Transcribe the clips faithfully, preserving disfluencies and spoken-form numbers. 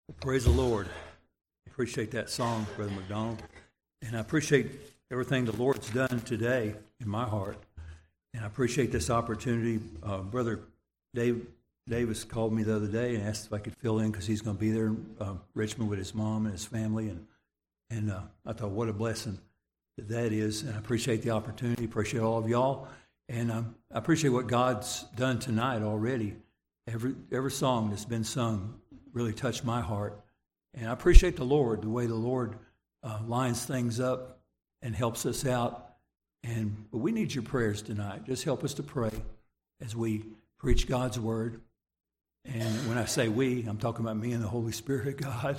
Well, praise the Lord. I appreciate that song, Brother McDonald. And I appreciate everything the Lord's done today in my heart. And I appreciate this opportunity. Uh, Brother Dave Davis called me the other day and asked if I could fill in because he's going to be there in uh, Richmond with his mom and his family. And and uh, I thought, what a blessing that that is. And I appreciate the opportunity. Appreciate all of y'all. And um, I appreciate what God's done tonight already. Every every song that's been sung really touched my heart. And I appreciate the Lord, the way the Lord uh, lines things up and helps us out. And but we need your prayers tonight. Just help us to pray as we preach God's word. And when I say we, I'm talking about me and the Holy Spirit of God.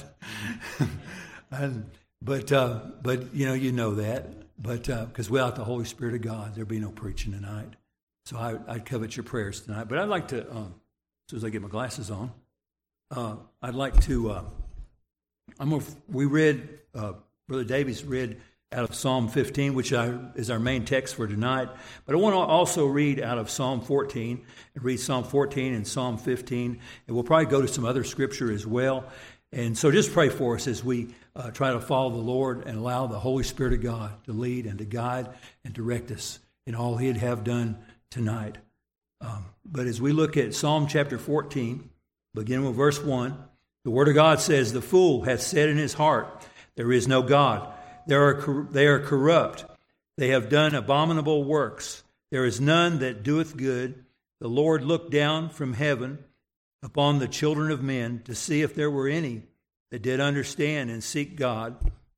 and, but uh, but you know you know that. But because uh, without the Holy Spirit of God, there'd be no preaching tonight. So I I covet your prayers tonight. But I'd like to, um, as soon as I get my glasses on, uh, I'd like to. Uh, I'm gonna, we read uh, Brother Davies read out of Psalm fifteen, which I, is our main text for tonight. But I want to also read out of Psalm fourteen and read Psalm fourteen and Psalm fifteen, and we'll probably go to some other scripture as well. And so just pray for us as we uh, try to follow the Lord and allow the Holy Spirit of God to lead and to guide and direct us in all He'd have done tonight. Um, but as we look at Psalm chapter fourteen, beginning with verse one, the Word of God says, "The fool hath said in his heart, there is no God. They are, they are corrupt. They have done abominable works. There is none that doeth good. The Lord looked down from heaven upon the children of men to see if there were any that did understand and seek God.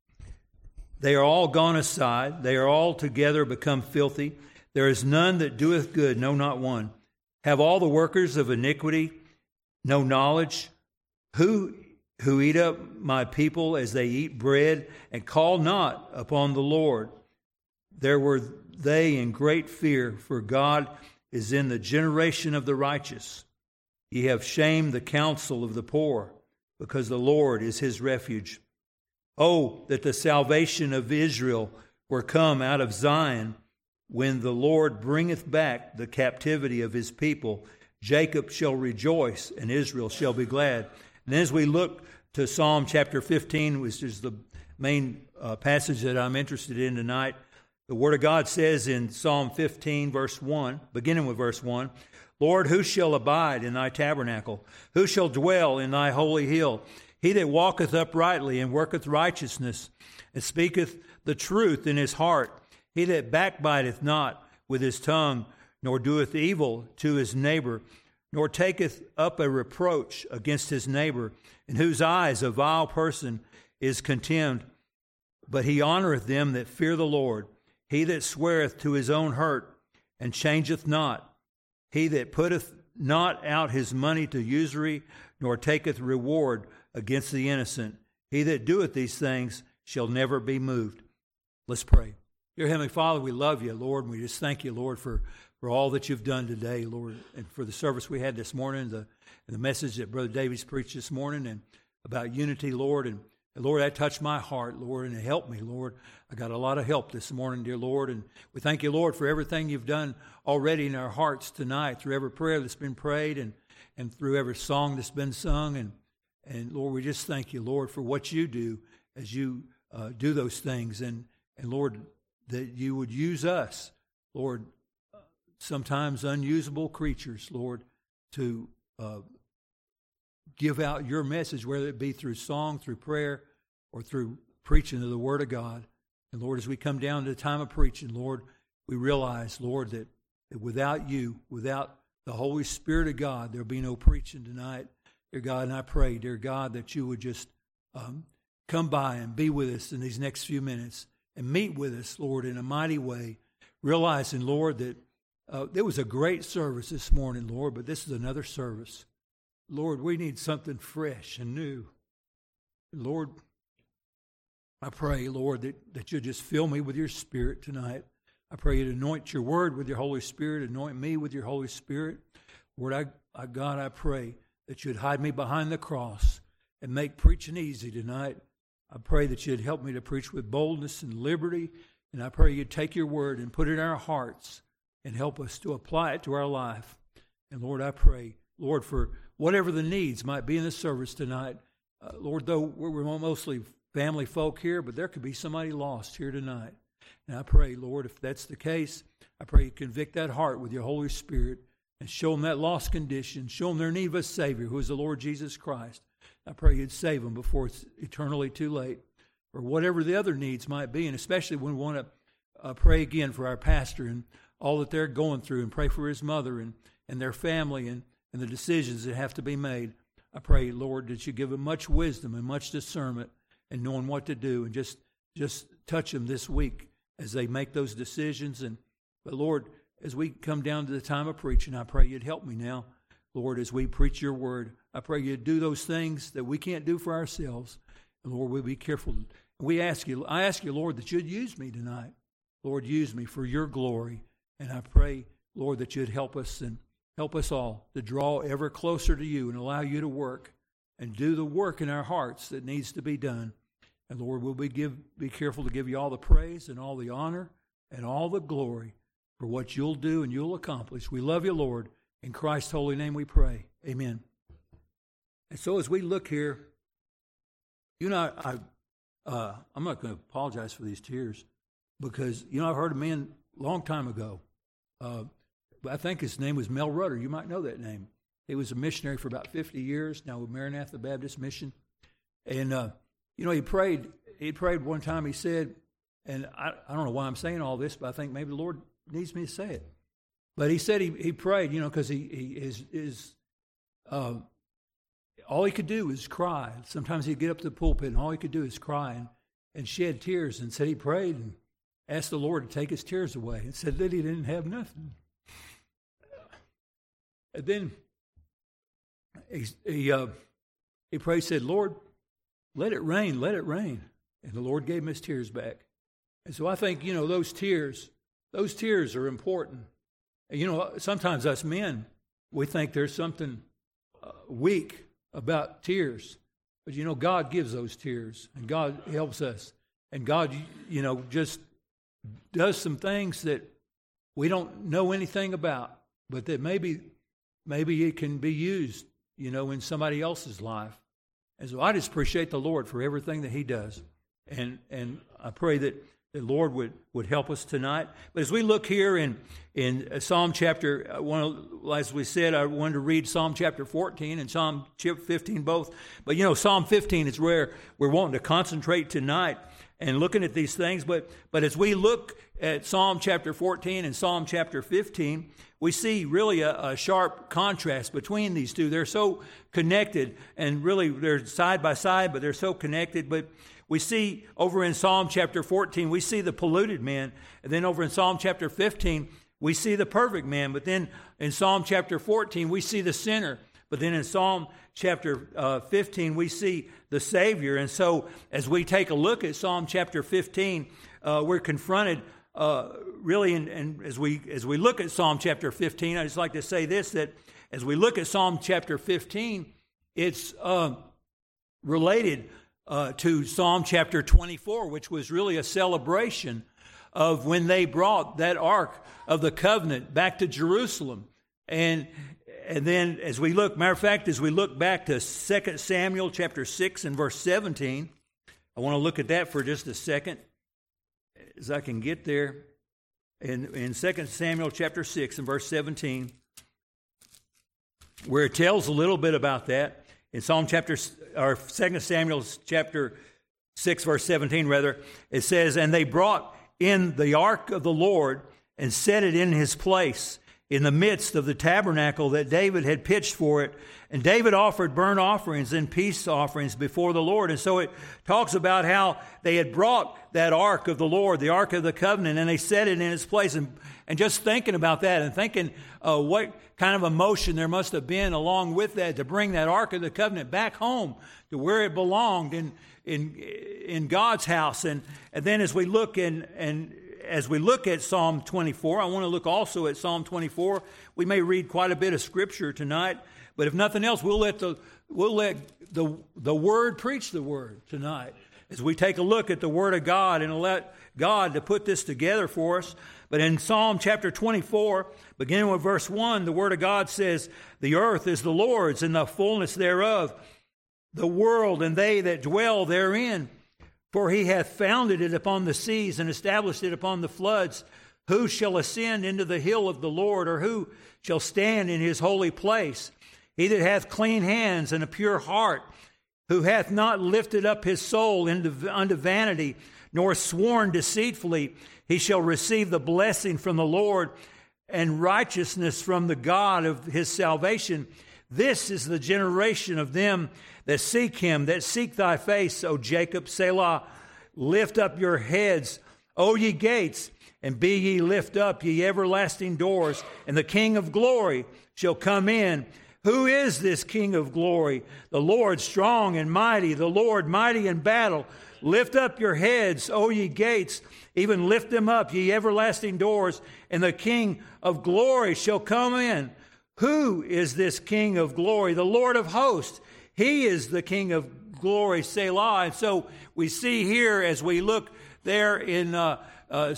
They are all gone aside. They are all together become filthy. There is none that doeth good, no, not one. Have all the workers of iniquity no knowledge? Who who eat up my people as they eat bread, and call not upon the Lord? There were they in great fear, for God is in the generation of the righteous. Ye have shamed the counsel of the poor, because the Lord is his refuge. Oh, that the salvation of Israel were come out of Zion, when the Lord bringeth back the captivity of his people. Jacob shall rejoice, and Israel shall be glad." And as we look to Psalm chapter fifteen, which is the main uh, passage that I'm interested in tonight, the Word of God says in Psalm fifteen, verse one, beginning with verse one, "Lord, who shall abide in thy tabernacle? Who shall dwell in thy holy hill? He that walketh uprightly and worketh righteousness, and speaketh the truth in his heart. He that backbiteth not with his tongue, nor doeth evil to his neighbor, nor taketh up a reproach against his neighbor, in whose eyes a vile person is contemned. But he honoureth them that fear the Lord. He that sweareth to his own hurt, and changeth not. He that putteth not out his money to usury, nor taketh reward against the innocent. He that doeth these things shall never be moved." Let's pray. Dear Heavenly Father, we love you, Lord, and we just thank you, Lord, for for all that you've done today, Lord, and for the service we had this morning, the, and the message that Brother Davies preached this morning, and about unity, Lord. And, and Lord, that touched my heart, Lord, and it helped me, Lord. I got a lot of help this morning, dear Lord, and we thank you, Lord, for everything you've done already in our hearts tonight, through every prayer that's been prayed, and, and through every song that's been sung. And, and Lord, we just thank you, Lord, for what you do as you uh, do those things. And, and Lord, that you would use us, Lord, sometimes unusable creatures, Lord, to uh, give out your message, whether it be through song, through prayer, or through preaching of the Word of God. And Lord, as we come down to the time of preaching, Lord, we realize, Lord, that, that without you, without the Holy Spirit of God, there'll be no preaching tonight. Dear God, and I pray, dear God, that you would just um, come by and be with us in these next few minutes and meet with us, Lord, in a mighty way, realizing, Lord, that Uh, there was a great service this morning, Lord, but this is another service. Lord, we need something fresh and new. Lord, I pray, Lord, that, that you'll just fill me with your Spirit tonight. I pray you'd anoint your word with your Holy Spirit, anoint me with your Holy Spirit. Lord, I, I God, I pray that you'd hide me behind the cross and make preaching easy tonight. I pray that you'd help me to preach with boldness and liberty, and I pray you'd take your word and put it in our hearts and help us to apply it to our life. And Lord, I pray, Lord, for whatever the needs might be in the service tonight, Uh, Lord, though we're mostly family folk here, but there could be somebody lost here tonight. And I pray, Lord, if that's the case, I pray you convict that heart with your Holy Spirit and show them that lost condition, show them their need of a Savior who is the Lord Jesus Christ. I pray you'd save them before it's eternally too late, or whatever the other needs might be, and especially when we want to uh, pray again for our pastor and all that they're going through, and pray for his mother and, and their family and, and the decisions that have to be made. I pray, Lord, that you give them much wisdom and much discernment and knowing what to do, and just just touch them this week as they make those decisions. And but Lord, as we come down to the time of preaching, I pray you'd help me now, Lord, as we preach your word. I pray you'd do those things that we can't do for ourselves. And Lord, we'll be careful. We ask you, I ask you, Lord, that you'd use me tonight. Lord, use me for your glory. And I pray, Lord, that you'd help us and help us all to draw ever closer to you and allow you to work and do the work in our hearts that needs to be done. And Lord, we'll be give be careful to give you all the praise and all the honor and all the glory for what you'll do and you'll accomplish. We love you, Lord. In Christ's holy name we pray. Amen. And so as we look here, you know, I, uh, I'm not going to apologize for these tears because, you know, I've heard a man a long time ago. Uh, I think his name was Mel Rudder. You might know that name. He was a missionary for about fifty years, now with Maranatha Baptist Mission. And, uh, you know, he prayed, he prayed one time, he said, and I, I don't know why I'm saying all this, but I think maybe the Lord needs me to say it. But he said he, he prayed, you know, because he, he his, his uh, all he could do was cry. Sometimes he'd get up to the pulpit, and all he could do is cry and, and shed tears, and said he prayed and asked the Lord to take his tears away, and said that he didn't have nothing. And then he he, uh, he prayed, said, Lord, let it rain, let it rain. And the Lord gave him his tears back. And so I think, you know, those tears, those tears are important. And, you know, sometimes us men, we think there's something uh, weak about tears. But, you know, God gives those tears, and God helps us. And God, you know, just does some things that we don't know anything about, but that maybe maybe it can be used, you know, in somebody else's life. And so I just appreciate the Lord for everything that he does. And and I pray that the Lord would, would help us tonight. But as we look here in, in Psalm chapter, one, as we said, I wanted to read Psalm chapter fourteen and Psalm fifteen both. But, you know, Psalm fifteen is where we're wanting to concentrate tonight and looking at these things. But, but as we look at Psalm chapter fourteen and Psalm chapter fifteen, we see really a, a sharp contrast between these two. They're so connected, and really they're side by side, but they're so connected. But we see over in Psalm chapter fourteen, we see the polluted man. And then over in Psalm chapter fifteen, we see the perfect man. But then in Psalm chapter fourteen, we see the sinner. But then in Psalm chapter uh, fifteen, we see the Savior. And so as we take a look at Psalm chapter fifteen, uh, we're confronted uh, really, in, and as we as we look at Psalm chapter fifteen, I just like to say this, that as we look at Psalm chapter fifteen, it's uh, related uh, to Psalm chapter twenty-four, which was really a celebration of when they brought that Ark of the Covenant back to Jerusalem. And And then as we look, matter of fact, as we look back to Second Samuel chapter six and verse seventeen, I want to look at that for just a second as I can get there. In, in Second Samuel chapter six and verse seventeen, where it tells a little bit about that. In Psalm chapter, or Second Samuel chapter six verse seventeen rather, it says, "And they brought in the ark of the Lord and set it in his place in the midst of the tabernacle that David had pitched for it. And David offered burnt offerings and peace offerings before the Lord." And so it talks about how they had brought that ark of the Lord, the ark of the covenant, and they set it in its place. And, and just thinking about that and thinking uh, what kind of emotion there must have been along with that to bring that ark of the covenant back home to where it belonged in in in God's house. And, and then as we look in and As we look at Psalm twenty-four, I want to look also at Psalm twenty-four. We may read quite a bit of Scripture tonight, but if nothing else, we'll let the we'll let the the Word preach the Word tonight as we take a look at the Word of God and let God to put this together for us. But in Psalm chapter twenty-four, beginning with verse one, the Word of God says, "The earth is the Lord's and the fullness thereof, the world and they that dwell therein. For he hath founded it upon the seas and established it upon the floods. Who shall ascend into the hill of the Lord, or who shall stand in his holy place? He that hath clean hands and a pure heart, who hath not lifted up his soul into, unto vanity, nor sworn deceitfully, he shall receive the blessing from the Lord and righteousness from the God of his salvation. This is the generation of them that seek him, that seek thy face, O Jacob, Selah. Lift up your heads, O ye gates, and be ye lift up, ye everlasting doors, and the King of glory shall come in. Who is this King of glory? The Lord strong and mighty, the Lord mighty in battle. Lift up your heads, O ye gates, even lift them up, ye everlasting doors, and the King of glory shall come in. Who is this King of glory? The Lord of hosts. He is the King of glory, Selah. And so we see here as we look there in uh, uh,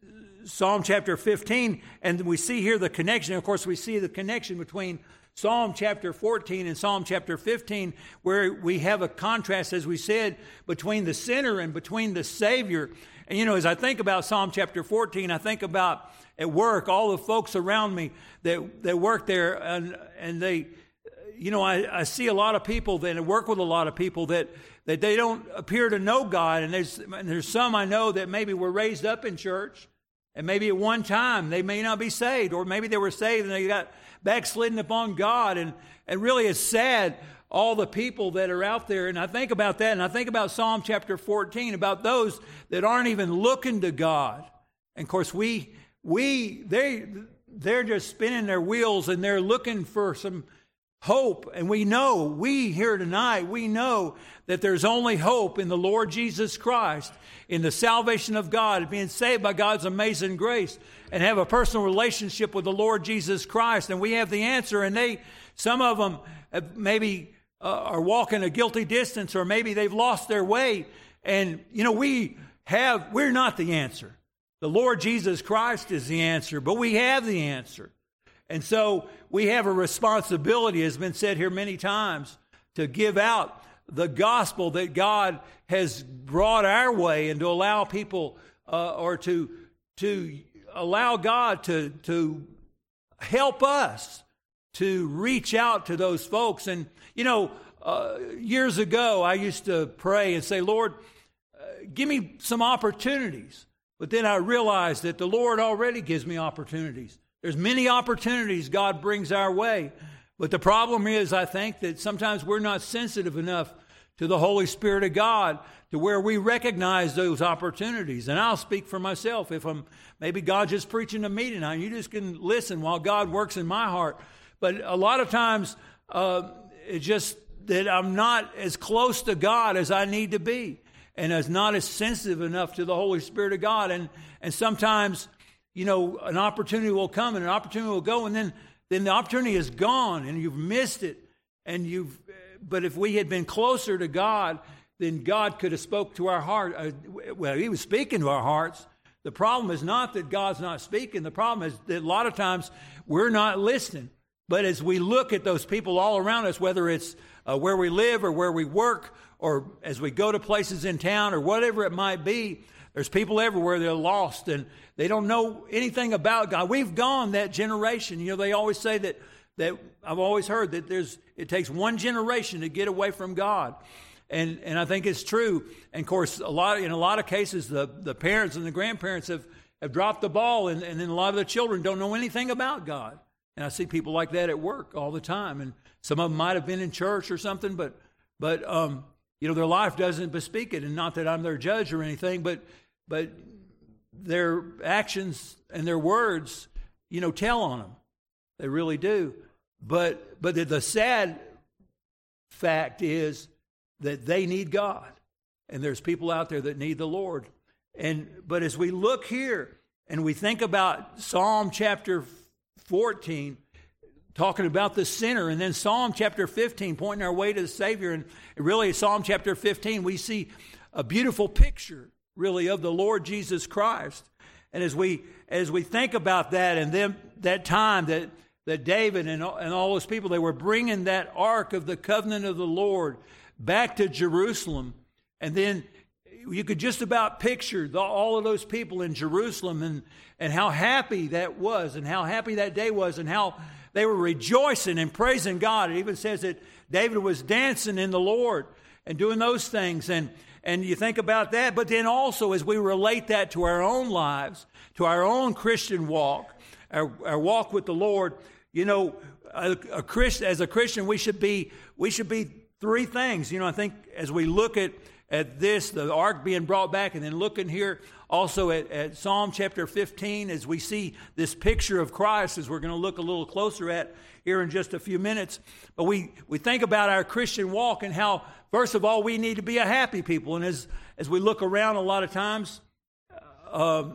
Psalm chapter fifteen, and we see here the connection. Of course, we see the connection between Psalm chapter fourteen and Psalm chapter fifteen, where we have a contrast, as we said, between the sinner and between the Savior. And, you know, as I think about Psalm chapter fourteen, I think about at work, all the folks around me that, that work there, and, and they, you know, I, I see a lot of people that I work with a lot of people that, that they don't appear to know God. And there's, and there's some I know that maybe were raised up in church, and maybe at one time they may not be saved, or maybe they were saved and they got backslidden upon God. And, and really it's sad, all the people that are out there. And I think about that, and I think about Psalm chapter fourteen, about those that aren't even looking to God. And of course, we, we, they, they're just spinning their wheels and they're looking for some hope. And we know, we here tonight, we know that there's only hope in the Lord Jesus Christ, in the salvation of God, being saved by God's amazing grace, and have a personal relationship with the Lord Jesus Christ. And we have the answer. And they, some of them have maybe uh, are walking a guilty distance, or maybe they've lost their way. And, you know, we have, we're not the answer. The Lord Jesus Christ is the answer, but we have the answer. And so we have a responsibility, as has been said here many times, to give out the gospel that God has brought our way, and to allow people, uh, or to to allow God to to help us to reach out to those folks. And, you know, uh, years ago, I used to pray and say, Lord, uh, give me some opportunities. But then I realized that the Lord already gives me opportunities. There's many opportunities God brings our way. But the problem is, I think, that sometimes we're not sensitive enough to the Holy Spirit of God to where we recognize those opportunities. And I'll speak for myself. If I'm, maybe God's just preaching to me tonight, you just can listen while God works in my heart. But a lot of times, uh, it's just that I'm not as close to God as I need to be, and as not as sensitive enough to the Holy Spirit of God. And, and sometimes, you know, an opportunity will come and an opportunity will go, and then, then the opportunity is gone and you've missed it. And you've, but if we had been closer to God, then God could have spoke to our heart. Uh, well, he was speaking to our hearts. The problem is not that God's not speaking. The problem is that a lot of times we're not listening. But as we look at those people all around us, whether it's uh, where we live or where we work, or as we go to places in town or whatever it might be, there's people everywhere that are lost and they don't know anything about God. We've gone that generation. You know, they always say that, that I've always heard that there's, it takes one generation to get away from God. And, and I think it's true. And of course, a lot, in a lot of cases, the, the parents and the grandparents have, have dropped the ball, and, and then a lot of the children don't know anything about God. And I see people like that at work all the time. And some of them might have been in church or something, but, but, um, you know, their life doesn't bespeak it. And not that I'm their judge or anything, but but their actions and their words, you know, tell on them. They really do. But but the, the sad fact is that they need God. And there's people out there that need the Lord. And but as we look here and we think about Psalm chapter fourteen, talking about the sinner, and then Psalm chapter fifteen, pointing our way to the Savior. And really, Psalm chapter fifteen, we see a beautiful picture, really, of the Lord Jesus Christ. And as we as we think about that, and then that time that, that David and, and all those people, they were bringing that ark of the covenant of the Lord back to Jerusalem. And then you could just about picture the, all of those people in Jerusalem and, and how happy that was and how happy that day was and how they were rejoicing and praising God. It even says that David was dancing in the Lord and doing those things. And, and you think about that. But then also as we relate that to our own lives, to our own Christian walk, our, our walk with the Lord, you know, a, a Christ, as a Christian, we should be we should be three things. You know, I think as we look at, at this, the ark being brought back, and then looking here also at, at Psalm chapter fifteen, as we see this picture of Christ, as we're going to look a little closer at here in just a few minutes. But we, we think about our Christian walk and how, first of all, we need to be a happy people. And as, as we look around a lot of times, um,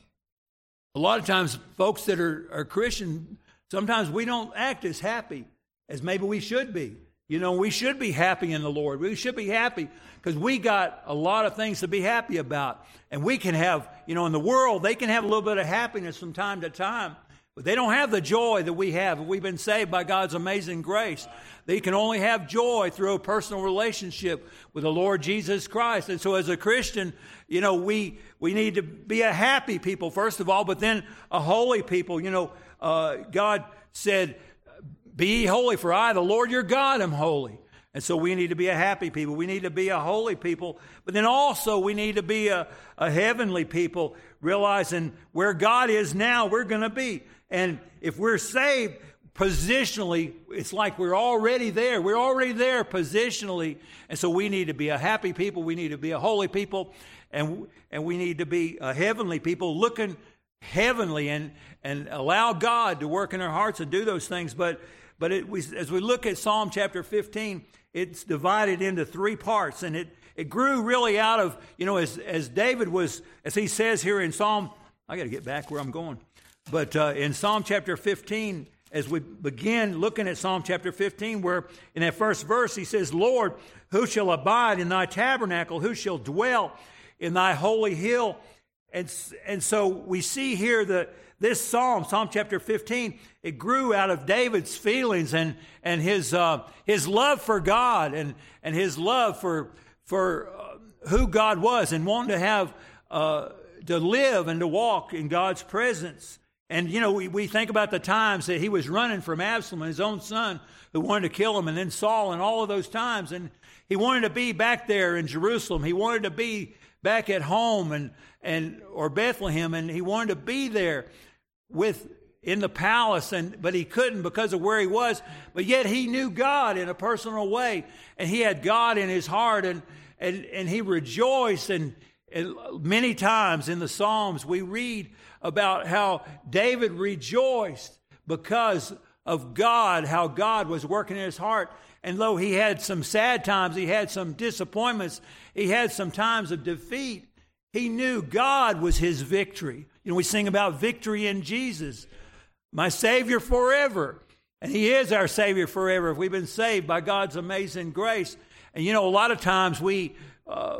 a lot of times folks that are, are Christian, sometimes we don't act as happy as maybe we should be. You know, we should be happy in the Lord. We should be happy because we got a lot of things to be happy about. And we can have, you know, in the world, they can have a little bit of happiness from time to time. But they don't have the joy that we have. We've been saved by God's amazing grace. They can only have joy through a personal relationship with the Lord Jesus Christ. And so as a Christian, you know, we we need to be a happy people, first of all, but then a holy people. You know, uh, God said, "Be ye holy, for I, the Lord your God, am holy." And so we need to be a happy people. We need to be a holy people. But then also we need to be a, a heavenly people, realizing where God is now, we're going to be. And if we're saved positionally, it's like we're already there. We're already there positionally. And so we need to be a happy people. We need to be a holy people. And, and we need to be a heavenly people, looking heavenly and, and allow God to work in our hearts and do those things. But But it, we, as we look at Psalm chapter fifteen, it's divided into three parts. And it, it grew really out of, you know, as, as David was, as he says here in Psalm, I got to get back where I'm going. But uh, in Psalm chapter fifteen, as we begin looking at Psalm chapter fifteen, where in that first verse he says, "Lord, who shall abide in thy tabernacle? Who shall dwell in thy holy hill?" And, and so we see here that this psalm, Psalm chapter fifteen, it grew out of David's feelings and and his uh, his love for God and and his love for for uh, who God was, and wanting to have uh, to live and to walk in God's presence. And you know, we, we think about the times that he was running from Absalom, his own son, who wanted to kill him, and then Saul, and all of those times, and he wanted to be back there in Jerusalem. He wanted to be back at home and and or Bethlehem, and he wanted to be there with in the palace, and but he couldn't because of where he was. But yet he knew God in a personal way, and he had God in his heart, and and and he rejoiced. And, and many times in the Psalms we read about how David rejoiced because of God, how God was working in his heart. And though he had some sad times, he had some disappointments, he had some times of defeat, he knew God was his victory. You know, we sing about victory in Jesus, my Savior forever. And he is our Savior forever if we've been saved by God's amazing grace. And, you know, a lot of times we uh,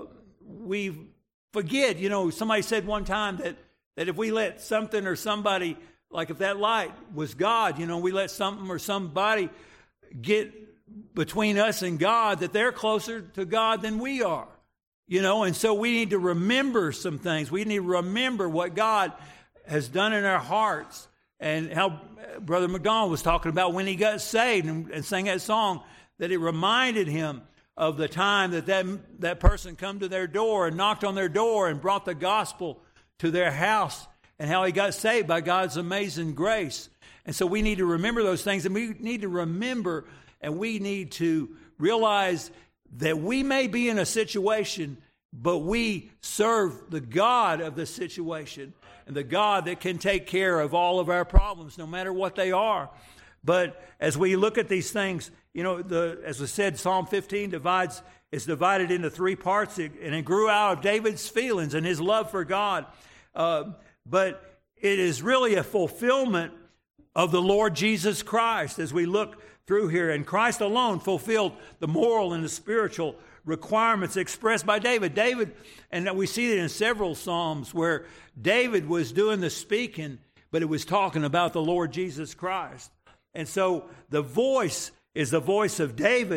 we forget, you know, somebody said one time that, that if we let something or somebody, like if that light was God, you know, we let something or somebody get between us and God, that they're closer to God than we are. You know, and so we need to remember some things. We need to remember what God has done in our hearts, and how Brother McDonald was talking about when he got saved and, and sang that song, that it reminded him of the time that, that that person come to their door and knocked on their door and brought the gospel to their house, and how he got saved by God's amazing grace. And so we need to remember those things, and we need to remember, and we need to realize that we may be in a situation, but we serve the God of the situation, and the God that can take care of all of our problems, no matter what they are. But as we look at these things, you know, the as I said, Psalm fifteen divides is divided into three parts, and it grew out of David's feelings and his love for God. Uh, but it is really a fulfillment of the Lord Jesus Christ as we look through here. And Christ alone fulfilled the moral and the spiritual requirements expressed by David. David, and we see it in several Psalms where David was doing the speaking, but it was talking about the Lord Jesus Christ. And so the voice is the voice of David,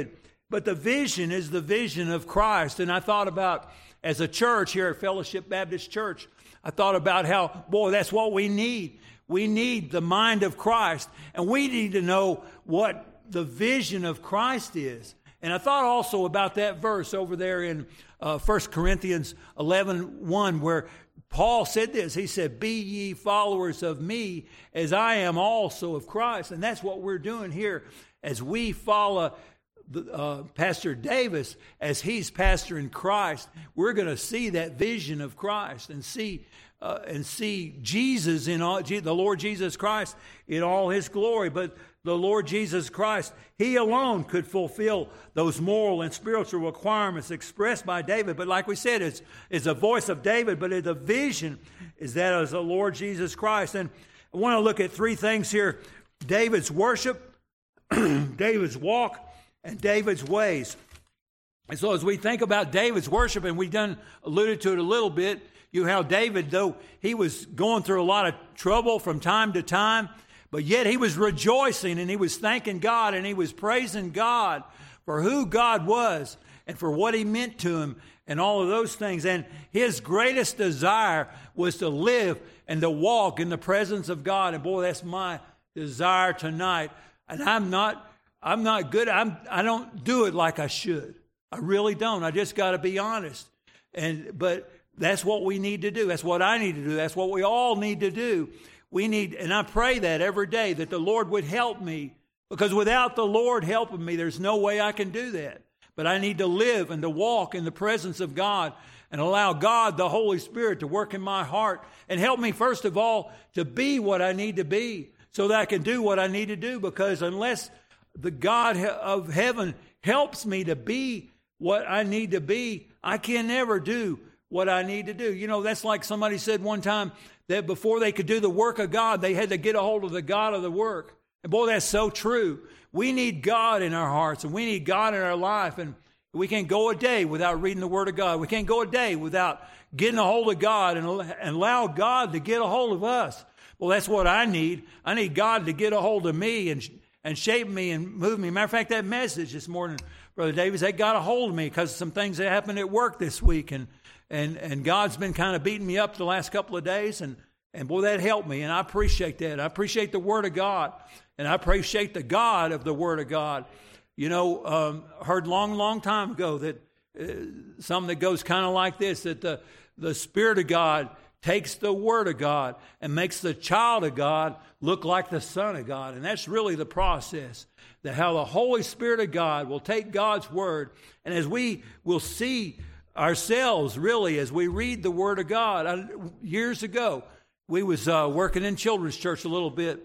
But the vision is the vision of Christ. And I thought about, as a church here at Fellowship Baptist Church, I thought about how, boy, that's what we need. We need the mind of Christ. And we need to know what the vision of Christ is. And I thought also about that verse over there in uh, First Corinthians eleven one, where Paul said this. He said, be ye followers of me as I am also of Christ. And that's what we're doing here as we follow the, uh, Pastor Davis as he's pastoring Christ. We're going to see that vision of Christ and see uh, and see Jesus in all, the Lord Jesus Christ in all his glory. But the Lord Jesus Christ, he alone could fulfill those moral and spiritual requirements expressed by David. But like we said, it's, it's a voice of David, but the vision is that of the Lord Jesus Christ. And I want to look at three things here. David's worship, David's walk, and David's ways. And so as we think about David's worship, and we've done alluded to it a little bit, you how David, though he was going through a lot of trouble from time to time, but yet he was rejoicing and he was thanking God and he was praising God for who God was and for what he meant to him and all of those things. And his greatest desire was to live and to walk in the presence of God. And boy, that's my desire tonight. And I'm not, I'm not good. I'm, I don't do it like I should. I really don't. I just got to be honest. And, but that's what we need to do. That's what I need to do. That's what we all need to do. We need, and I pray that every day, that the Lord would help me, because without the Lord helping me, there's no way I can do that. But I need to live and to walk in the presence of God and allow God, the Holy Spirit, to work in my heart and help me, first of all, to be what I need to be so that I can do what I need to do. Because unless the God of heaven helps me to be what I need to be, I can never do what I need to do. You know, that's like somebody said one time, that before they could do the work of God, they had to get a hold of the God of the work. And boy, that's so true. We need God in our hearts, and we need God in our life. And we can't go a day without reading the Word of God. We can't go a day without getting a hold of God and, and allow God to get a hold of us. Well, that's what I need. I need God to get a hold of me and, and shape me and move me. Matter of fact, that message this morning, Brother Davis, that got a hold of me because of some things that happened at work this week. And And and God's been kind of beating me up the last couple of days, and, and boy, that helped me, and I appreciate that. I appreciate the Word of God, and I appreciate the God of the Word of God. You know, um, heard long, long time ago that uh, something that goes kind of like this, that the, the Spirit of God takes the Word of God and makes the child of God look like the Son of God, and that's really the process, that how the Holy Spirit of God will take God's Word, and as we will see ourselves, really, as we read the Word of God. I, years ago, we was uh, working in children's church a little bit,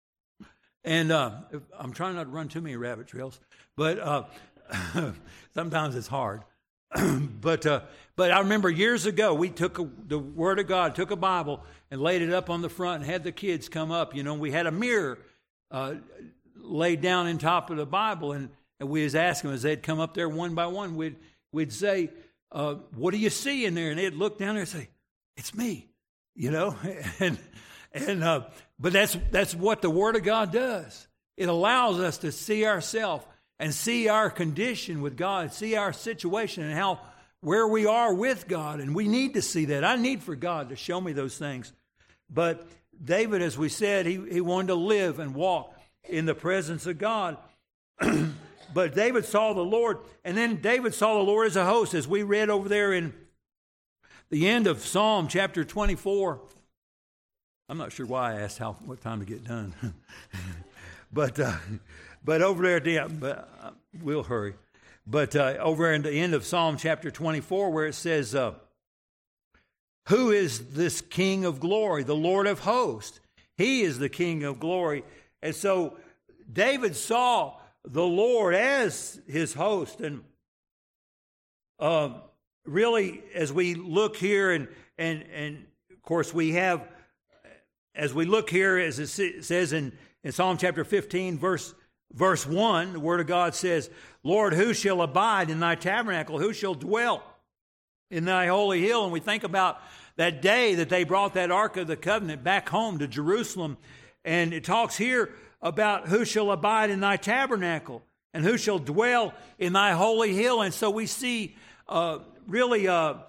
and uh, I'm trying not to run too many rabbit trails, but uh, sometimes it's hard. but uh, but I remember years ago, we took a, the Word of God, took a Bible, and laid it up on the front, and had the kids come up. You know, we had a mirror uh, laid down in top of the Bible, and, and we was asking them as they'd come up there one by one, we'd we'd say, Uh, what do you see in there? And they'd look down there and say, it's me, you know. and and uh, But that's that's what the Word of God does. It allows us to see ourselves and see our condition with God, see our situation and how where we are with God. And we need to see that. I need for God to show me those things. But David, as we said, he, he wanted to live and walk in the presence of God. But David saw the Lord, and then David saw the Lord as a host, as we read over there in the end of Psalm chapter twenty-four. I'm not sure why I asked how what time to get done, but uh, but over there at the end, but uh, we'll hurry. But uh, over in the end of Psalm chapter twenty-four, where it says, uh, "Who is this King of glory? The Lord of hosts. He is the King of glory." And so David saw the Lord as his host. And uh, really, as we look here, and, and, and of course we have, as we look here, as it says in, in Psalm chapter fifteen, verse, verse one, the Word of God says, "Lord, who shall abide in thy tabernacle? Who shall dwell in thy holy hill?" And we think about that day that they brought that Ark of the Covenant back home to Jerusalem. And it talks here about who shall abide in thy tabernacle. And who shall dwell in thy holy hill? And so we see uh, really a,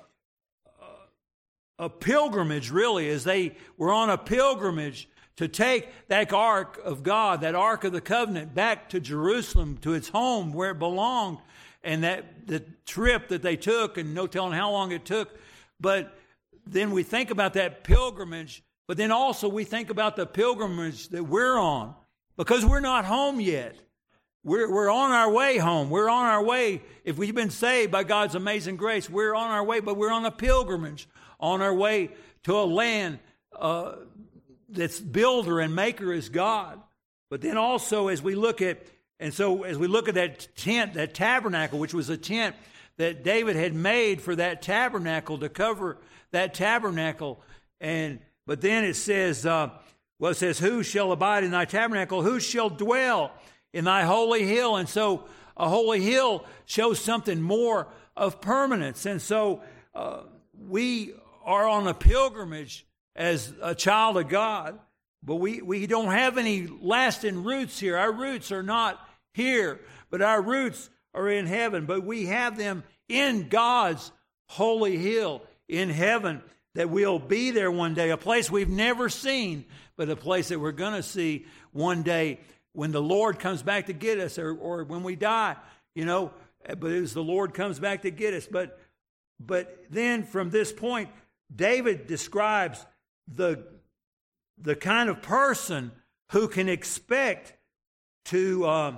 a pilgrimage, really, as they were on a pilgrimage to take that ark of God, that ark of the covenant, back to Jerusalem, to its home where it belonged. And that the trip that they took, and no telling how long it took. But then we think about that pilgrimage, but then also we think about the pilgrimage that we're on, because we're not home yet. We're, we're on our way home. We're on our way. If we've been saved by God's amazing grace, we're on our way, but we're on a pilgrimage, on our way to a land uh, that's builder and maker is God. But then also as we look at, and so as we look at that tent, that tabernacle, which was a tent that David had made for that tabernacle, to cover that tabernacle. And but then it says, uh, well, it says, who shall abide in thy tabernacle? Who shall dwell in thy holy hill? And so a holy hill shows something more of permanence. And so uh, we are on a pilgrimage as a child of God, but we, we don't have any lasting roots here. Our roots are not here, but our roots are in heaven. But we have them in God's holy hill in heaven, that we'll be there one day, a place we've never seen, but a place that we're going to see one day when the Lord comes back to get us, or, or when we die, you know, but as the Lord comes back to get us. But, but then from this point, David describes the, the kind of person who can expect to um,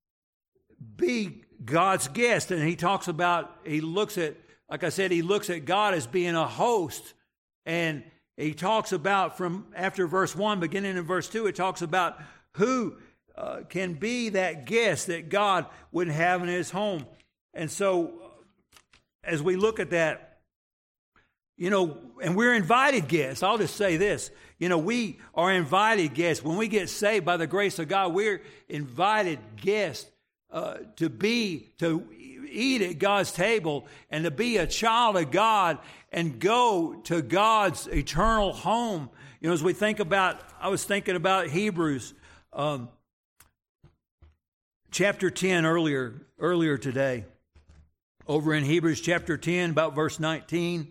be God's guest. And he talks about, he looks at, like I said, he looks at God as being a host. And he talks about, from after verse one, beginning in verse two, it talks about who uh, can be that guest that God would have in his home. And so as we look at that, you know, and we're invited guests. I'll just say this. You know, we are invited guests. When we get saved by the grace of God, we're invited guests uh, to be, to eat at God's table and to be a child of God and go to God's eternal home. You know, as we think about, I was thinking about Hebrews um, chapter ten earlier, earlier today. Over in Hebrews chapter ten, about verse nineteen.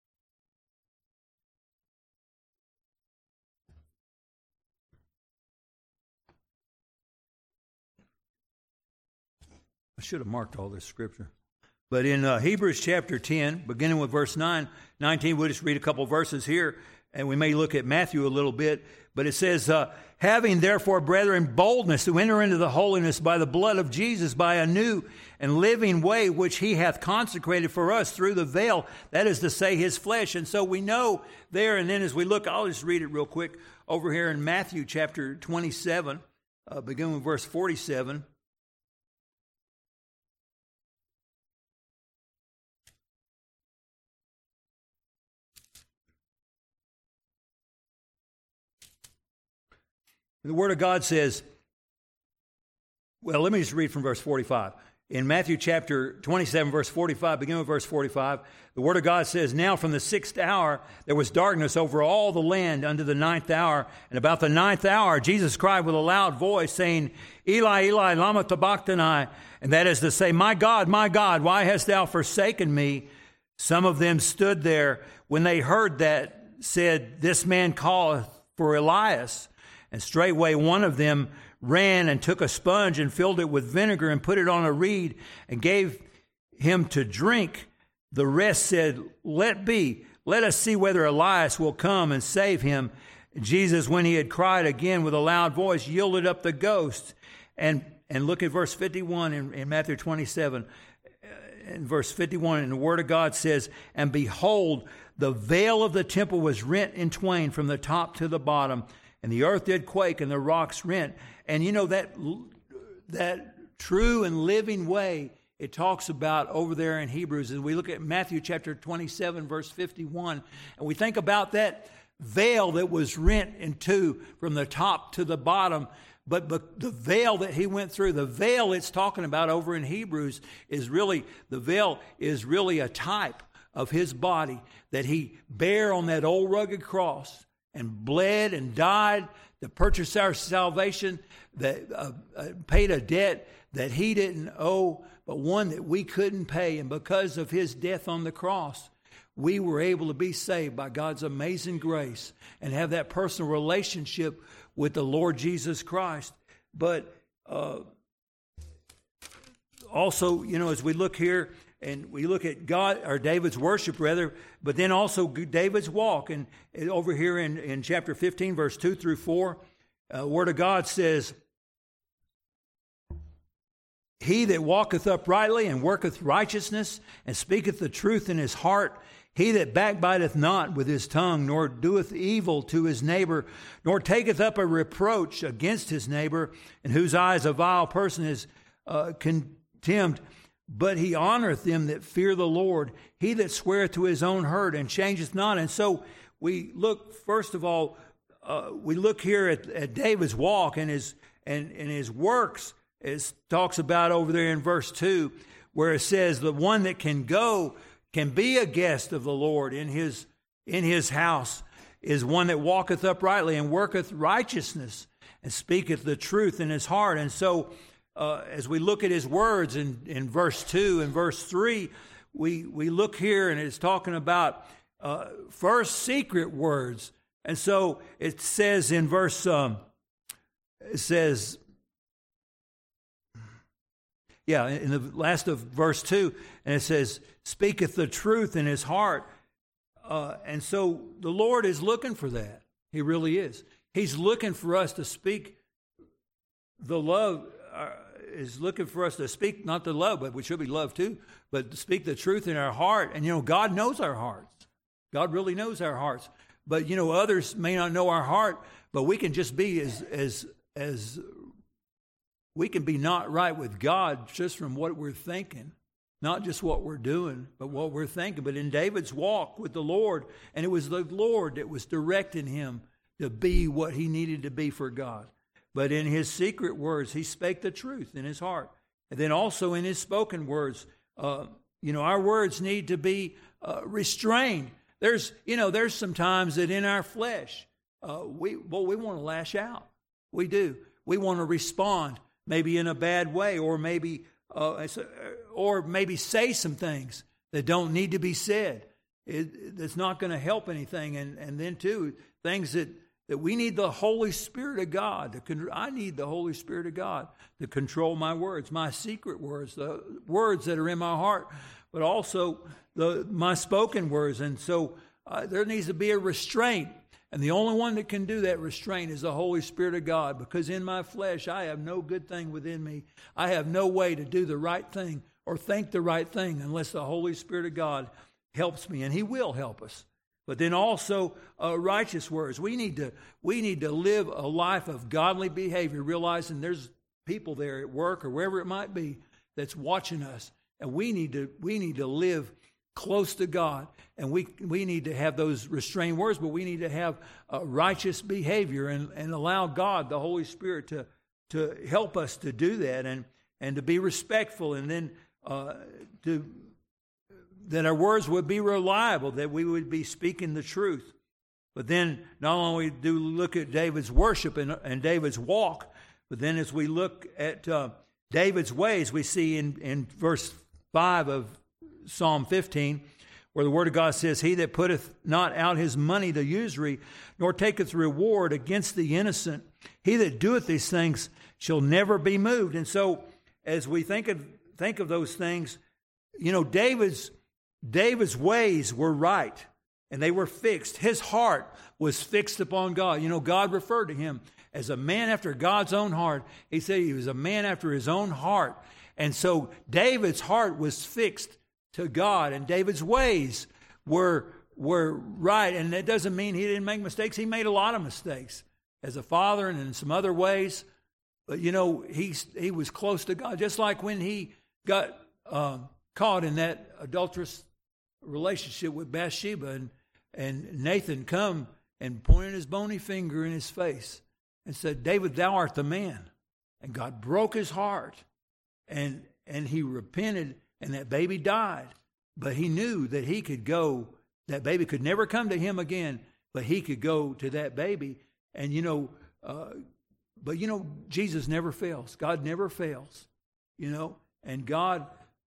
I should have marked all this scripture. But in uh, Hebrews chapter ten, beginning with verse nine, nineteen, we'll just read a couple verses here, and we may look at Matthew a little bit. But it says, uh, having therefore, brethren, boldness to enter into the holiness by the blood of Jesus, by a new and living way, which he hath consecrated for us through the veil, that is to say, his flesh. And so we know there, and then as we look, I'll just read it real quick, over here in Matthew chapter twenty-seven, uh, beginning with verse forty-seven. The Word of God says, well, let me just read from verse forty-five. In Matthew chapter twenty-seven, verse forty-five, beginning with verse forty-five, the Word of God says, now from the sixth hour there was darkness over all the land unto the ninth hour. And about the ninth hour Jesus cried with a loud voice, saying, Eli, Eli, lama sabachthani? And that is to say, my God, my God, why hast thou forsaken me? Some of them stood there when they heard that, said, this man calleth for Elias. And straightway one of them ran and took a sponge and filled it with vinegar and put it on a reed and gave him to drink. The rest said, let be, let us see whether Elias will come and save him. Jesus, when he had cried again with a loud voice, yielded up the ghost. And and look at verse fifty-one in, in Matthew twenty-seven. In verse fifty-one, and the Word of God says, and behold, the veil of the temple was rent in twain from the top to the bottom. And the earth did quake, and the rocks rent. And you know, that that true and living way it talks about over there in Hebrews, as we look at Matthew chapter twenty-seven, verse fifty-one, and we think about that veil that was rent in two from the top to the bottom. But, but the veil that he went through, the veil it's talking about over in Hebrews is really, the veil is really a type of his body that he bare on that old rugged cross, and bled and died to purchase our salvation, that uh, uh, paid a debt that he didn't owe, but one that we couldn't pay. And because of his death on the cross, we were able to be saved by God's amazing grace and have that personal relationship with the Lord Jesus Christ. But uh, also, you know, as we look here and we look at God, or David's worship rather, but then also David's walk. And over here in, in chapter fifteen, verse two through four, uh, Word of God says, he that walketh uprightly and worketh righteousness and speaketh the truth in his heart, he that backbiteth not with his tongue, nor doeth evil to his neighbor, nor taketh up a reproach against his neighbor, in whose eyes a vile person is uh, contemned, but he honoreth them that fear the Lord, he that sweareth to his own hurt and changeth not. And so we look, first of all, uh, we look here at, at David's walk and his and, and his works. It talks about over there in verse two, where it says the one that can go, can be a guest of the Lord in his in his house, is one that walketh uprightly and worketh righteousness and speaketh the truth in his heart. And so uh, as we look at his words in, in verse two and verse three, we, we look here and it's talking about uh, first secret words. And so it says in verse, um, it says... Yeah, in the last of verse two, and it says, speaketh the truth in his heart. Uh, and so the Lord is looking for that. He really is. He's looking for us to speak the love, uh, is looking for us to speak, not the love, but we should be love too, but to speak the truth in our heart. And, you know, God knows our hearts. God really knows our hearts. But, you know, others may not know our heart, but we can just be as as as... We can be not right with God just from what we're thinking, not just what we're doing, but what we're thinking. But in David's walk with the Lord, and it was the Lord that was directing him to be what he needed to be for God. But in his secret words, he spake the truth in his heart. And then also in his spoken words, uh, you know, our words need to be uh, restrained. There's, you know, there's some times that in our flesh, uh, we, well, we want to lash out. We do. We want to respond. Maybe in a bad way, or maybe uh, or maybe say some things that don't need to be said. It, it's not going to help anything. And, and then, too, things that, that we need the Holy Spirit of God. To con- I need the Holy Spirit of God to control my words, my secret words, the words that are in my heart, but also the my spoken words. And so uh, there needs to be a restraint. And the only one that can do that restraint is the Holy Spirit of God, because in my flesh I have no good thing within me. I have no way to do the right thing or think the right thing unless the Holy Spirit of God helps me, and He will help us. But then also uh, righteous words. We need to we need to live a life of godly behavior, realizing there's people there at work or wherever it might be that's watching us, and we need to we need to live close to God, and we we need to have those restrained words, but we need to have uh, righteous behavior and, and allow God, the Holy Spirit, to to help us to do that, and and to be respectful, and then uh, to that our words would be reliable, that we would be speaking the truth. But then not only do we look at David's worship and, and David's walk, but then as we look at uh, David's ways, we see in, in verse five of Psalm fifteen, where the Word of God says, he that putteth not out his money to usury, nor taketh reward against the innocent, he that doeth these things shall never be moved. And so as we think of think of those things, you know, David's David's ways were right, and they were fixed. His heart was fixed upon God. You know, God referred to him as a man after God's own heart. He said he was a man after his own heart. And so David's heart was fixed to God, and David's ways were were right. And that doesn't mean he didn't make mistakes. He made a lot of mistakes as a father and in some other ways. But, you know, he, he was close to God. Just like when he got uh, caught in that adulterous relationship with Bathsheba, and, and Nathan come and pointed his bony finger in his face and said, David, thou art the man. And God broke his heart, and and he repented, and that baby died. But he knew that he could go, that baby could never come to him again, but he could go to that baby. And, you know, uh, but, you know, Jesus never fails. God never fails. you know, and God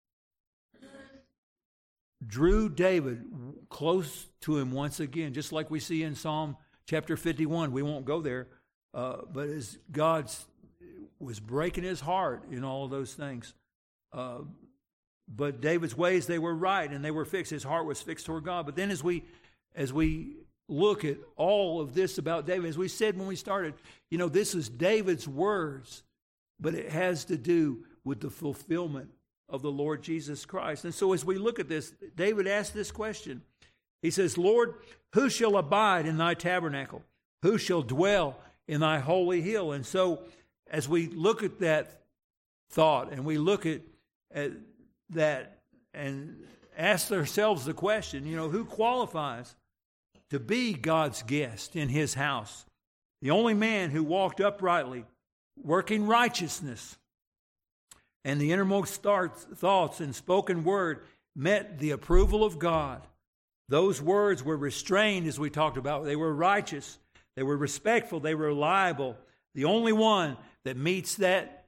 drew David close to him once again, just like we see in Psalm chapter fifty-one. We won't go there, uh, but as God was breaking his heart in all of those things, uh, but David's ways, they were right and they were fixed. His heart was fixed toward God. But then as we as we look at all of this about David, as we said when we started, you know, this is David's words, but it has to do with the fulfillment of the Lord Jesus Christ. And so as we look at this, David asked this question. He says, Lord, who shall abide in thy tabernacle? Who shall dwell in thy holy hill? And so as we look at that thought and we look at, at that and ask ourselves the question, you know, who qualifies to be God's guest in his house? The only man who walked uprightly, working righteousness, and the innermost thoughts and spoken word met the approval of God. Those words were restrained, as we talked about. They were righteous. They were respectful. They were reliable. The only one that meets that,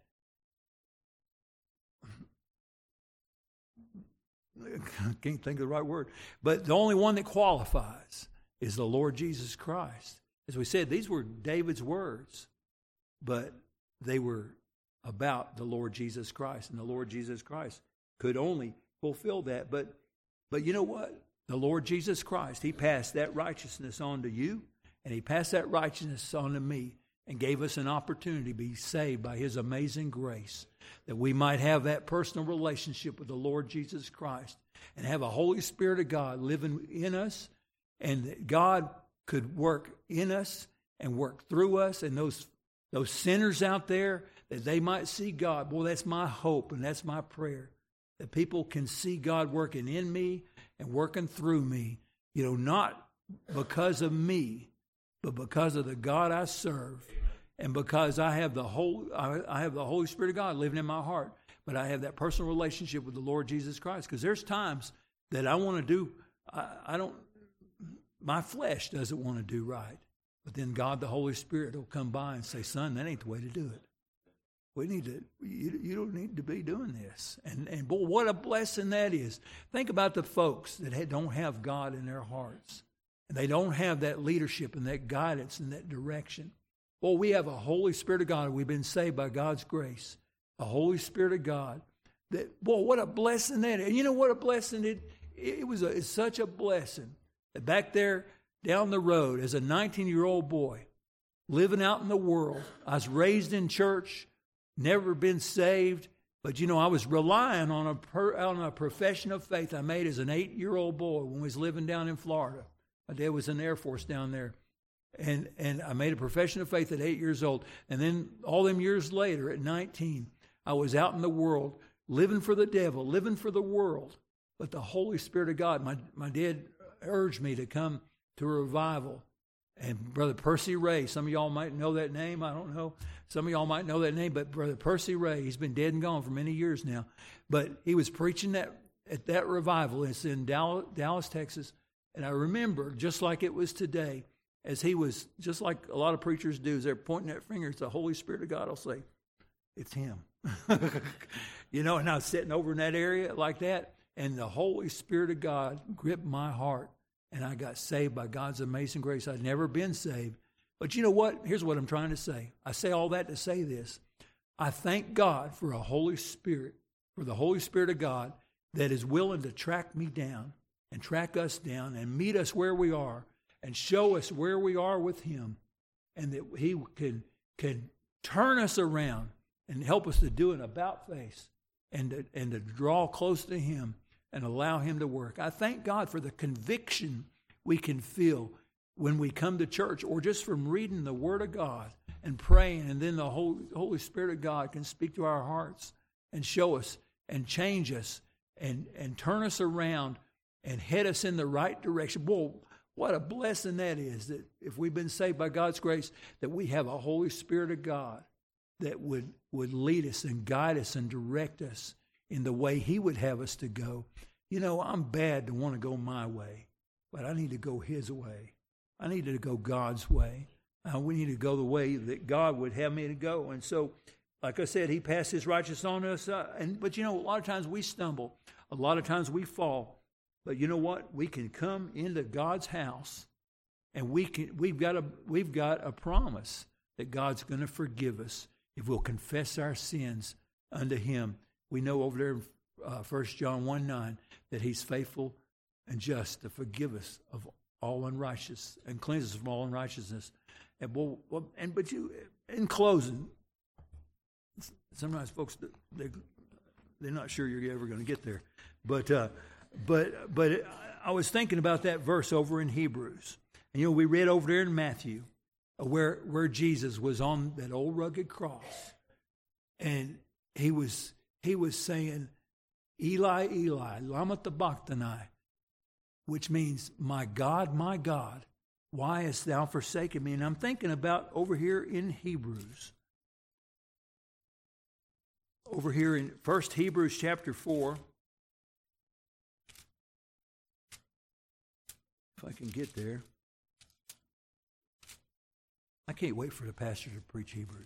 I can't think of the right word, but the only one that qualifies is the Lord Jesus Christ. As we said, these were David's words, but they were about the Lord Jesus Christ, and the Lord Jesus Christ could only fulfill that. But, but you know what? The Lord Jesus Christ, he passed that righteousness on to you, and he passed that righteousness on to me, and gave us an opportunity to be saved by his amazing grace, that we might have that personal relationship with the Lord Jesus Christ and have a Holy Spirit of God living in us, and that God could work in us and work through us, and those those sinners out there, that they might see God. Boy, that's my hope and that's my prayer, that people can see God working in me and working through me, you know, not because of me, but because of the God I serve, and because I have the whole I, I have the Holy Spirit of God living in my heart, but I have that personal relationship with the Lord Jesus Christ. Because there's times that I want to do, I, I don't, my flesh doesn't want to do right, but then God, the Holy Spirit, will come by and say, "Son, that ain't the way to do it. We need to. You, you don't need to be doing this." And and boy, what a blessing that is. Think about the folks that don't have God in their hearts. They don't have that leadership and that guidance and that direction. Well, we have a Holy Spirit of God. We've been saved by God's grace. A Holy Spirit of God. That, boy, what a blessing that is. And you know what a blessing it, it was? A, it's such a blessing that back there down the road, as a nineteen-year-old boy, living out in the world, I was raised in church, never been saved, but you know, I was relying on a, per, on a profession of faith I made as an eight-year-old boy when we was living down in Florida. My dad was in the Air Force down there. And and I made a profession of faith at eight years old. And then all them years later, at nineteen, I was out in the world, living for the devil, living for the world. But the Holy Spirit of God, my, my dad urged me to come to a revival. And Brother Percy Ray, some of y'all might know that name, I don't know. Some of y'all might know that name, but Brother Percy Ray, he's been dead and gone for many years now. But he was preaching that at that revival. It's in Dallas, Dallas, Texas. And I remember, just like it was today, as he was, just like a lot of preachers do, as they're pointing their fingers, the Holy Spirit of God will say, "It's him." You know, and I was sitting over in that area like that, and the Holy Spirit of God gripped my heart, and I got saved by God's amazing grace. I'd never been saved. But you know what? Here's what I'm trying to say. I say all that to say this. I thank God for a Holy Spirit, for the Holy Spirit of God that is willing to track me down and track us down and meet us where we are and show us where we are with him, and that he can, can turn us around and help us to do an about face and to, and to draw close to him and allow him to work. I thank God for the conviction we can feel when we come to church, or just from reading the Word of God and praying, and then the Holy, Holy Spirit of God can speak to our hearts and show us and change us and, and turn us around and head us in the right direction. Boy, what a blessing that is, that if we've been saved by God's grace, that we have a Holy Spirit of God that would, would lead us and guide us and direct us in the way he would have us to go. You know, I'm bad to want to go my way, but I need to go his way. I need to go God's way. Uh, we need to go the way that God would have me to go. And so like I said, he passed his righteousness on us. Uh, and But you know, a lot of times we stumble. A lot of times we fall. But you know what? We can come into God's house, and we can, we've got a, we've got a promise that God's going to forgive us if we'll confess our sins unto him. We know over there in uh, First John one nine that he's faithful and just to forgive us of all unrighteousness and cleanse us from all unrighteousness. And, well, well, and but you, in closing, sometimes folks, they, they're not sure you're ever going to get there. But uh, but but I was thinking about that verse over in Hebrews. And you know, we read over there in Matthew where where Jesus was on that old rugged cross, and he was he was saying, Eli, Eli, lama sabachthani, which means, my God, my God, why hast thou forsaken me? And I'm thinking about over here in Hebrews. Over here in First Hebrews chapter four. If I can get there. I can't wait for the pastor to preach Hebrews.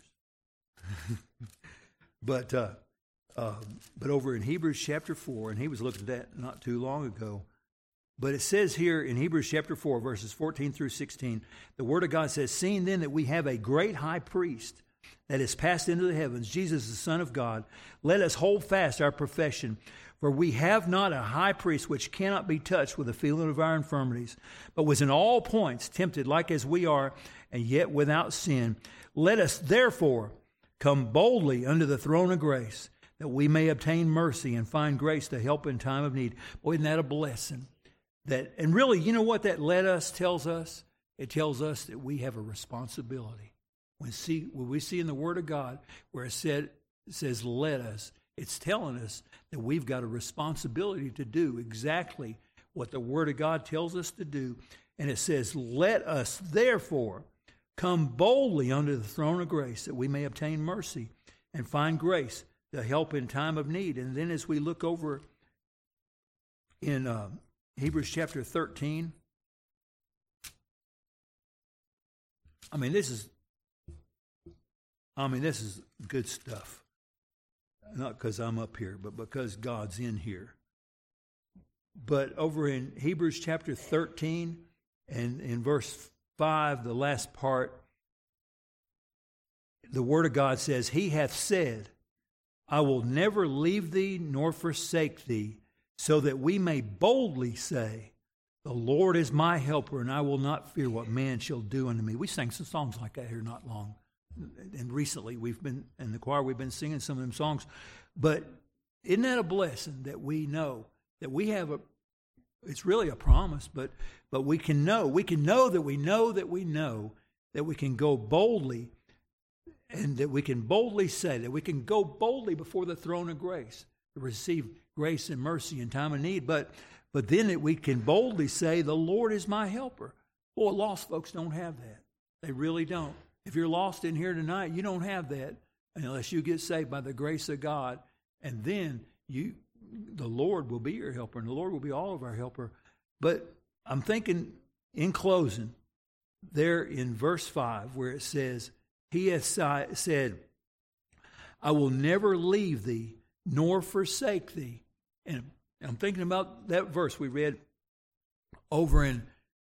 but uh, uh, but over in Hebrews chapter four, and he was looking at that not too long ago. But it says here in Hebrews chapter four, verses fourteen through sixteen, the Word of God says, seeing then that we have a great high priest that is passed into the heavens, Jesus the Son of God, let us hold fast our profession. For we have not a high priest which cannot be touched with the feeling of our infirmities, but was in all points tempted like as we are, and yet without sin. Let us therefore come boldly unto the throne of grace, that we may obtain mercy and find grace to help in time of need. Boy, isn't that a blessing? That, and really, you know what that let us tells us? It tells us that we have a responsibility. When, see, when we see in the Word of God where it, said, it says, let us, it's telling us that we've got a responsibility to do exactly what the Word of God tells us to do. And it says, let us therefore come boldly unto the throne of grace, that we may obtain mercy and find grace to help in time of need. And then as we look over in uh, Hebrews chapter thirteen, I mean, this is, I mean, this is good stuff. Not because I'm up here, but because God's in here. But over in Hebrews chapter thirteen and in verse five, the last part, the Word of God says, he hath said, I will never leave thee nor forsake thee, so that we may boldly say, the Lord is my helper, and I will not fear what man shall do unto me. We sang some songs like that here not long. And recently we've been, in the choir, we've been singing some of them songs. But isn't that a blessing that we know that we have a, it's really a promise, but but we can know, we can know that we know that we know that we can go boldly, and that we can boldly say, that we can go boldly before the throne of grace to receive grace and mercy in time of need. But but then that we can boldly say, the Lord is my helper. Boy, lost folks don't have that. They really don't. If you're lost in here tonight, you don't have that unless you get saved by the grace of God. And then you, the Lord will be your helper, and the Lord will be all of our helper. But I'm thinking in closing, there in verse five, where it says, he has said, I will never leave thee nor forsake thee. And I'm thinking about that verse we read over in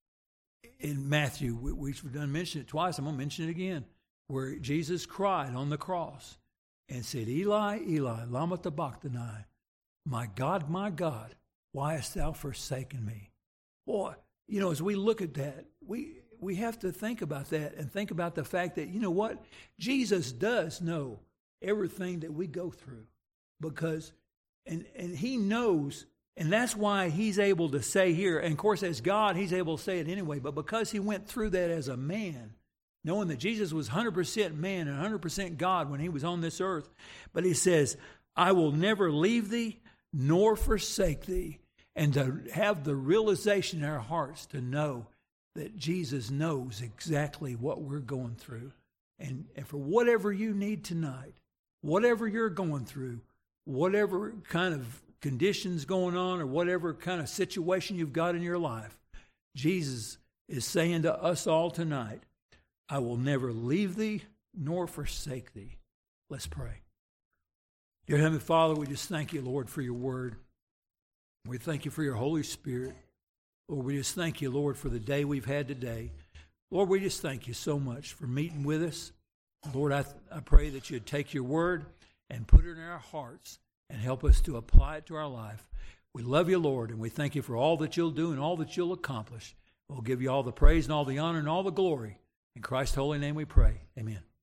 in Matthew. We, we've done mention it twice. I'm going to mention it again, where Jesus cried on the cross and said, Eli, Eli, lama sabachthani, my God, my God, why hast thou forsaken me? Boy, you know, as we look at that, we we have to think about that and think about the fact that, you know what, Jesus does know everything that we go through, because, and and he knows, and that's why he's able to say here, and of course as God, he's able to say it anyway, but because he went through that as a man, knowing that Jesus was one hundred percent man and one hundred percent God when he was on this earth, but he says, I will never leave thee nor forsake thee, and to have the realization in our hearts to know that Jesus knows exactly what we're going through. And, and for whatever you need tonight, whatever you're going through, whatever kind of conditions going on, or whatever kind of situation you've got in your life, Jesus is saying to us all tonight, I will never leave thee nor forsake thee. Let's pray. Dear Heavenly Father, we just thank you, Lord, for your word. We thank you for your Holy Spirit. Lord, we just thank you, Lord, for the day we've had today. Lord, we just thank you so much for meeting with us. Lord, I, I pray that you'd take your word and put it in our hearts and help us to apply it to our life. We love you, Lord, and we thank you for all that you'll do and all that you'll accomplish. We'll give you all the praise and all the honor and all the glory. In Christ's holy name we pray. Amen.